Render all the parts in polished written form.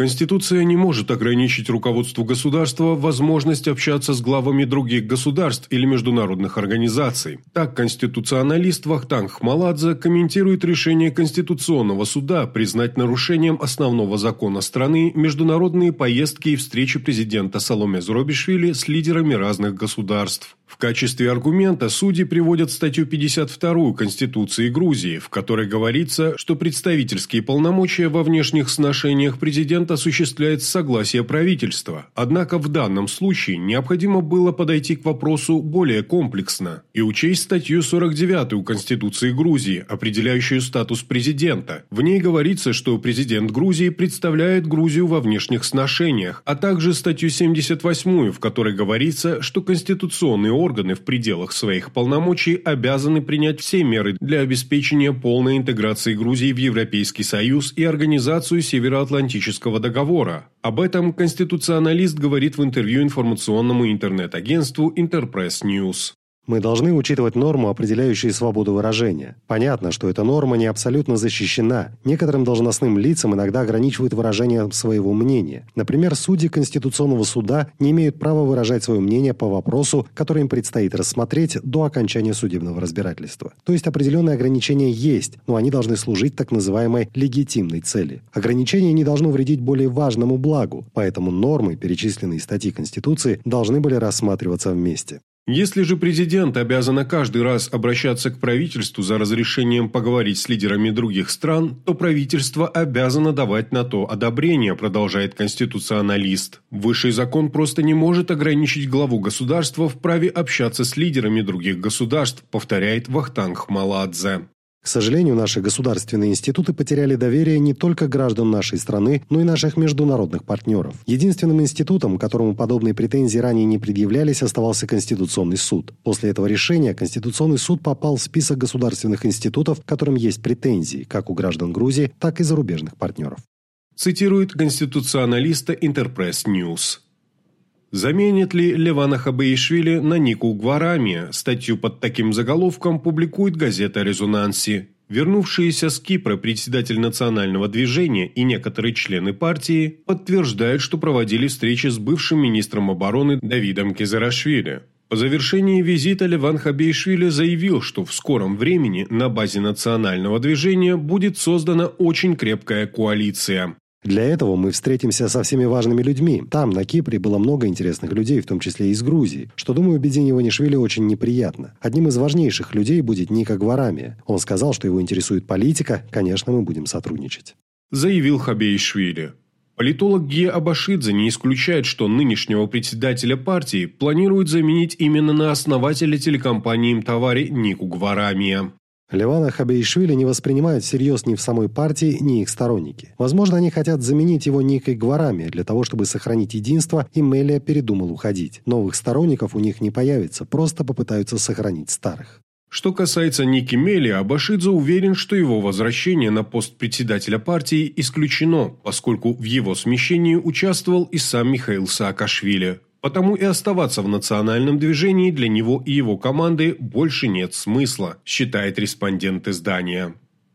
Конституция не может ограничить руководству государства возможность общаться с главами других государств или международных организаций. Так, конституционалист Вахтанг Хмаладзе комментирует решение Конституционного суда признать нарушением основного закона страны международные поездки и встречи президента Саломе Зурабишвили с лидерами разных государств. В качестве аргумента судьи приводят статью 52 Конституции Грузии, в которой говорится, что представительские полномочия во внешних сношениях президента осуществляет согласие правительства. Однако в данном случае необходимо было подойти к вопросу более комплексно и учесть статью 49 Конституции Грузии, определяющую статус президента. В ней говорится, что президент Грузии представляет Грузию во внешних сношениях, а также статью 78, в которой говорится, что конституционные органы в пределах своих полномочий обязаны принять все меры для обеспечения полной интеграции Грузии в Европейский Союз и Организацию Североатлантического договора. Об этом конституционалист говорит в интервью информационному интернет-агентству Интерпресс Ньюс. Мы должны учитывать норму, определяющую свободу выражения. Понятно, что эта норма не абсолютно защищена. Некоторым должностным лицам иногда ограничивают выражение своего мнения. Например, судьи Конституционного суда не имеют права выражать свое мнение по вопросу, который им предстоит рассмотреть до окончания судебного разбирательства. То есть определенные ограничения есть, но они должны служить так называемой легитимной цели. Ограничение не должно вредить более важному благу, поэтому нормы, перечисленные статьи Конституции, должны были рассматриваться вместе. Если же президент обязан каждый раз обращаться к правительству за разрешением поговорить с лидерами других стран, то правительство обязано давать на то одобрение, продолжает конституционалист. Высший закон просто не может ограничить главу государства в праве общаться с лидерами других государств, повторяет Вахтанг Хмаладзе. К сожалению, наши государственные институты потеряли доверие не только граждан нашей страны, но и наших международных партнеров. Единственным институтом, которому подобные претензии ранее не предъявлялись, оставался Конституционный суд. После этого решения Конституционный суд попал в список государственных институтов, к которым есть претензии, как у граждан Грузии, так и зарубежных партнеров. Цитирует конституционалиста Интерпресс Ньюс. Заменит ли Левана Хабеишвили на Нику Гварамия? Статью под таким заголовком публикует газета «Резонанси». Вернувшиеся с Кипра председатель национального движения и некоторые члены партии подтверждают, что проводили встречи с бывшим министром обороны Давидом Кезарашвили. По завершении визита Леван Хабеишвили заявил, что в скором времени на базе национального движения будет создана очень крепкая коалиция. Для этого мы встретимся со всеми важными людьми. Там, на Кипре, было много интересных людей, в том числе и из Грузии, что, думаю, Бедини Иванишвили очень неприятно. Одним из важнейших людей будет Ника Гварамия. Он сказал, что его интересует политика, конечно, мы будем сотрудничать. Заявил Хабеишвили. Политолог Гия Абашидзе не исключает, что нынешнего председателя партии планируют заменить именно на основателя телекомпании «Мтавари» Нику Гварамия. Левана Хабеишвили не воспринимают всерьез ни в самой партии, ни их сторонники. Возможно, они хотят заменить его Никой Гварамия для того, чтобы сохранить единство, и Мелия передумал уходить. Новых сторонников у них не появится, просто попытаются сохранить старых. Что касается Ники Мелия, Абашидзе уверен, что его возвращение на пост председателя партии исключено, поскольку в его смещении участвовал и сам Михаил Саакашвили. Потому и оставаться в национальном движении для него и его команды больше нет смысла, считает респондент издания.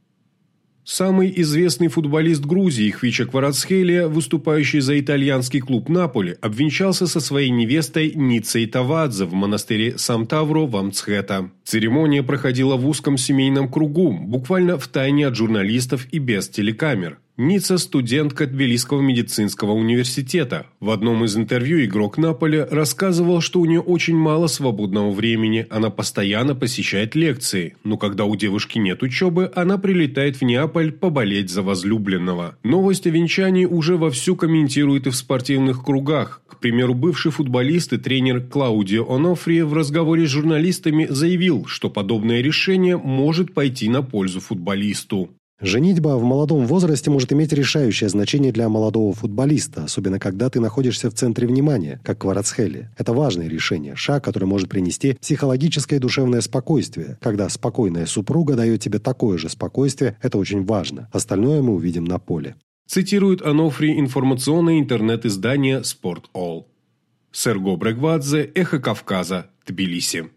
Самый известный футболист Грузии Хвича Кварацхелия, выступающий за итальянский клуб «Наполи», обвенчался со своей невестой Ницей Тавадзе в монастыре Самтавро в Амцхета. Церемония проходила в узком семейном кругу, буквально втайне от журналистов и без телекамер. Ница – студентка Тбилисского медицинского университета. В одном из интервью игрок Наполи рассказывал, что у нее очень мало свободного времени, она постоянно посещает лекции, но когда у девушки нет учебы, она прилетает в Неаполь поболеть за возлюбленного. Новость о венчании уже вовсю комментируют и в спортивных кругах. К примеру, бывший футболист и тренер Клаудио Онофри в разговоре с журналистами заявил, что подобное решение может пойти на пользу футболисту. Женитьба в молодом возрасте может иметь решающее значение для молодого футболиста, особенно когда ты находишься в центре внимания, как Кварацхелия. Это важное решение, шаг, который может принести психологическое и душевное спокойствие. Когда спокойная супруга дает тебе такое же спокойствие, это очень важно. Остальное мы увидим на поле. Цитирует Онофри информационное интернет-издание «Спорт.All». Серго Брегвадзе, Эхо Кавказа, Тбилиси.